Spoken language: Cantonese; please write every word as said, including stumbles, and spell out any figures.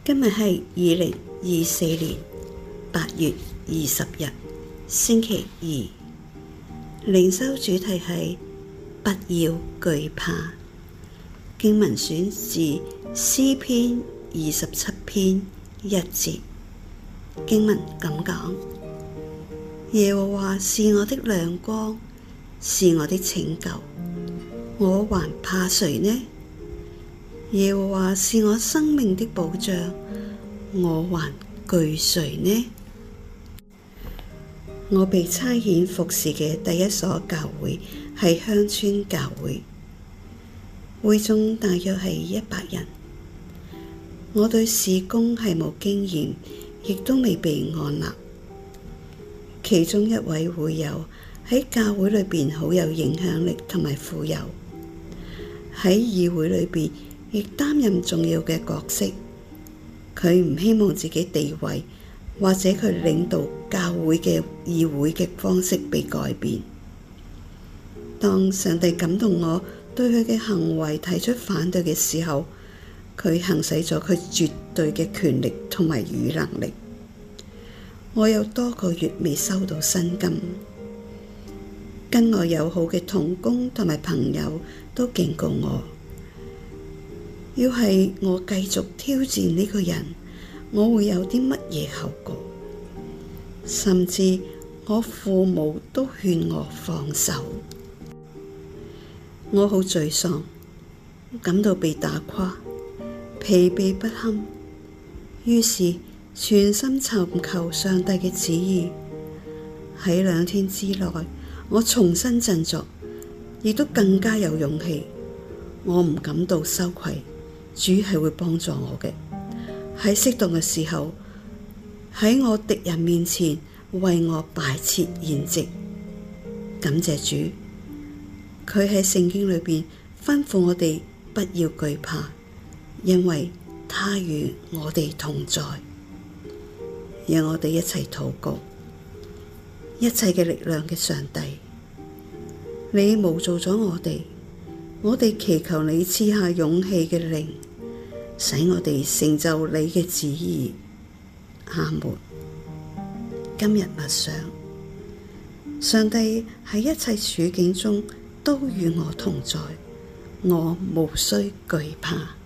今日係二零二四年八月二十日，星期二。靈修主題係不要懼怕。經文選自詩篇二十七篇一節。經文咁講：耶和華是我的亮光，是我的拯救，我還怕誰呢？耶和華是我生命的保障，我還懼誰呢？我被差遣服侍嘅第一所教會係鄉村教會，會眾大約係一百人。我對事工係冇經驗，亦都未被按立。其中一位會友喺教會裏邊好有影響力同埋富有，喺議會裏邊亦擔任重要嘅角色。佢唔希望自己地位或者佢領導教會嘅議會嘅方式被改變。當上帝感動我對佢嘅行為提出反對嘅時候，佢行使咗佢絕對嘅權力同埋與能力。我有多個月未收到薪金，跟我友好嘅同工同埋朋友都警告我，要係我繼續挑戰呢個人，我會有啲乜嘢後果？甚至我父母都勸我放手。我好沮喪，感到被打垮，疲憊不堪，於是全心尋求上帝嘅旨意。喺兩天之內，我重新振作，亦都更加有勇氣。我唔感到羞愧，主係會幫助我嘅。喺適當嘅時候，喺我敵人面前為我擺設筵席。感謝主，佢喺聖經裏邊吩咐我哋不要懼怕，因為他與我哋同在。讓我哋一齊禱告。一切嘅力量嘅上帝，你模造咗我哋，我哋祈求你賜下勇氣嘅靈，使我哋成就你嘅旨意。阿門。今日默想，上帝喺一切處境中都與我同在，我無需懼怕。